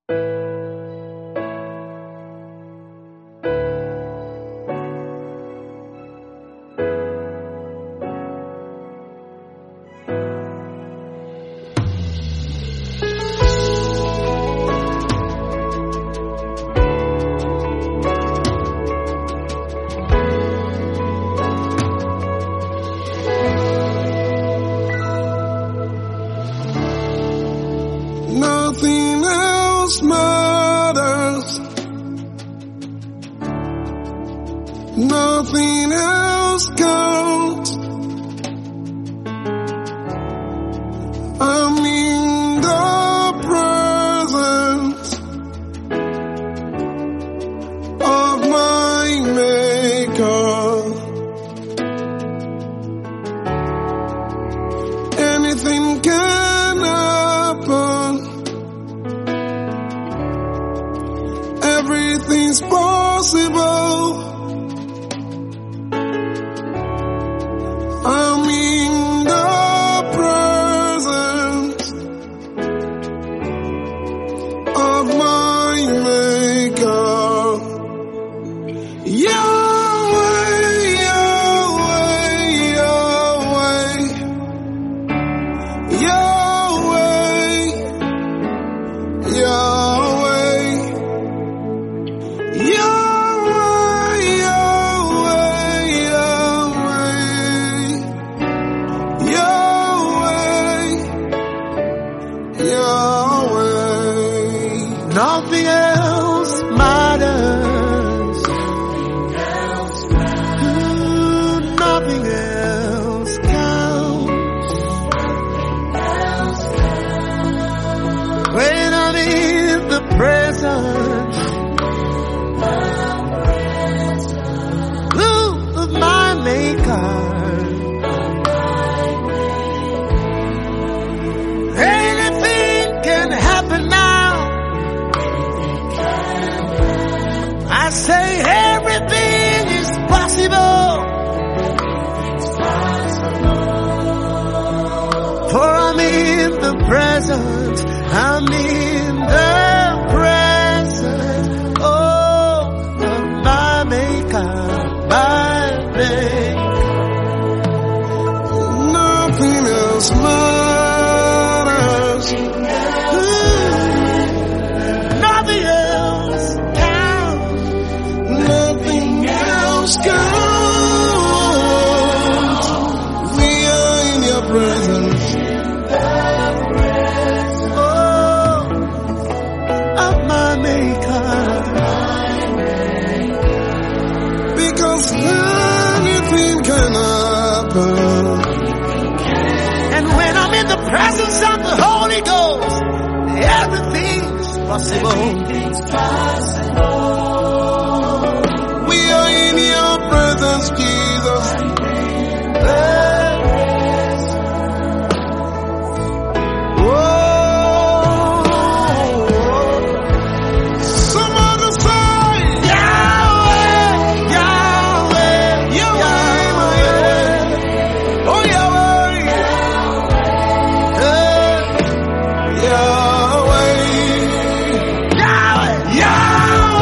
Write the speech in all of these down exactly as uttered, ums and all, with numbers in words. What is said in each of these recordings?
Nothing else matters. Nothing else counts. I'm in the presence of my Maker. Anything can happen. Everything's possible. I'm in the presence of my Maker. Yahweh, Yahweh, Yahweh, Yahweh, Yahweh. Yahweh, Yahweh, Yahweh, Yahweh. Nothing else matters. Ooh, nothing else counts. When I'm in the presence ooh, of my Maker, anything can happen now. I say everything is possible. For I'm in the presence, I'm in the presence, oh, of my Maker, my Maker. Nothing else matters. Nothing else counts. Nothing else counts. We are in your presence. Oh, of my Maker. Because anything can happen. And when I'm in the presence of the Holy Ghost, everything's possible. We are in your presence, Jesus. Somebody say, Yahweh, Yahweh, Yahweh, oh Yahweh, Yahweh, Yahweh, Yahweh.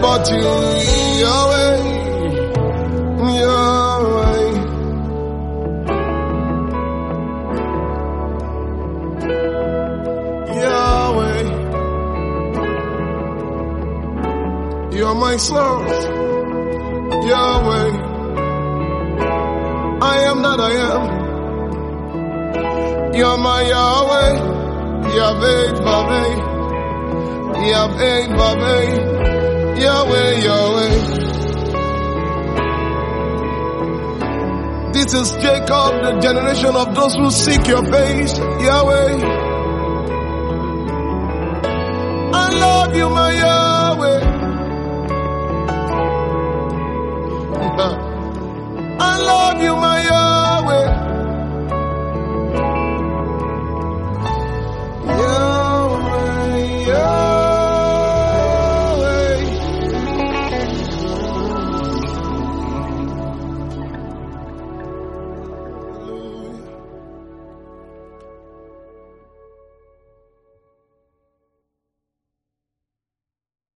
but you, Yahweh, Yahweh. Yahweh, you are my source. Yahweh, I am that I am. You're my Yahweh, Yahweh, Yahweh, Yahweh, Yahweh, Yahweh, Yahweh. This is Jacob, the generation of those who seek your face, Yahweh. I love you, my Yahweh.